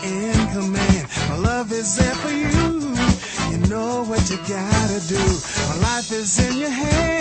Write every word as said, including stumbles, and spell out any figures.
in command. My love is there for you. You know what you gotta do. My life is in your hands.